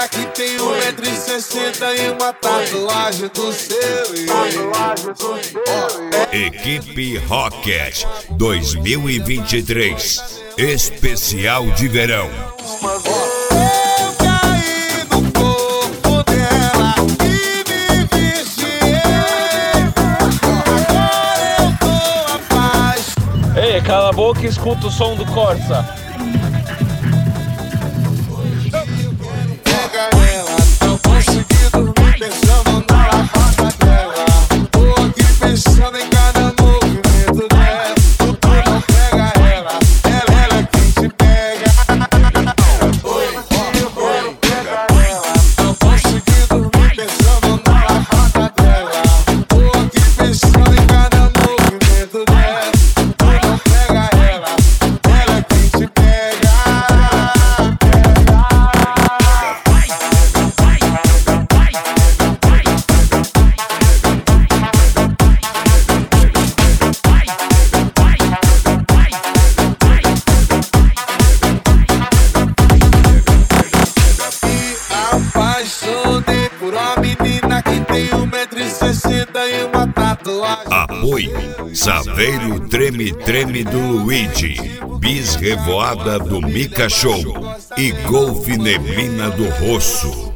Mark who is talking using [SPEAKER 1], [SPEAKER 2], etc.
[SPEAKER 1] menina que tem 1,60 m e uma tatuagem do seu.
[SPEAKER 2] Equipe Rocket 2023 Especial de Verão.
[SPEAKER 1] Eu caí no corpo dela e me viciei. Agora eu tô a paz.
[SPEAKER 3] Ei, cala a boca e escuta o som do Corsa.
[SPEAKER 1] Pega ela, não consegui dormir pensando na lavada dela. Tô aqui pensando em cada movimento dela. Tu não pega ela, ela é quem te pega. Pega ela, não consegui dormir pensando na lavada dela. Tô aqui pensando em cada movimento dela. Tu não pega ela é quem te pega. Apaixonei por uma menina que tem 1,60 m e uma tatuagem.
[SPEAKER 2] Apoio Saveiro Treme Treme do Luigi, Bis Revoada do Mica Show e Golfe Neblina do Rosso.